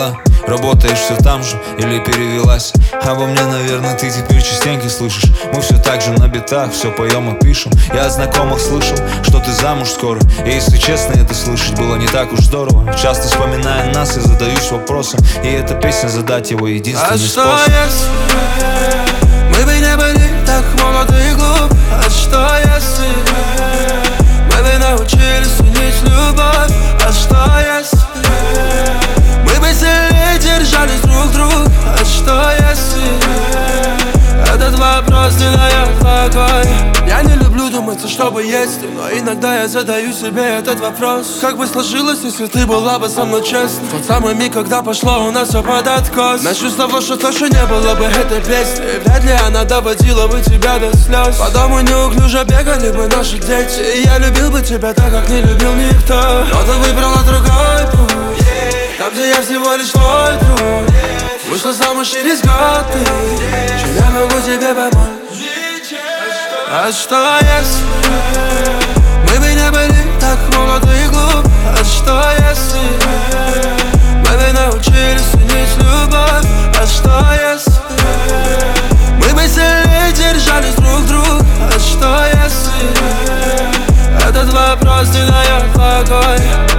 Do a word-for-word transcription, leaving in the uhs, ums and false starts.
дела? Работаешь все там же или перевелась? Обо мне, наверное, ты теперь частенько слышишь. Мы все так же на битах, все поем и пишем. Я от знакомых слышал, что ты замуж скоро. И если честно, это слышать было не так уж здорово. Часто вспоминая нас, я задаюсь вопросом, и эта песня задать его единственный способ. А что если мы бы не были так молоды и глупы? А что если мы бы научились ценить любовь? А что если мы бы сильнее держались друг друга? А что если этот вопрос не дает покоя? Я не люблю думаться, чтобы есть, но иногда я задаю себе этот вопрос: как бы сложилось, если ты была бы со мной честна? Тот самый миг, когда пошло у нас все под откос. Начну с того, что точно не было бы этой песни, и вряд ли она доводила бы тебя до слез. По дому неуклюже бегали бы наши дети, и я любил бы тебя так, как не любил никто. Но ты выбрала другой путь, там, где я всего лишь твой друг. Вышла замуж через год, чем я могу тебе помочь? А что если мы бы не были так молоды и глупы? А что если мы бы научились ценить любовь? А что если мы бы сильнее держались друг друга? А что если этот вопрос не дает покоя?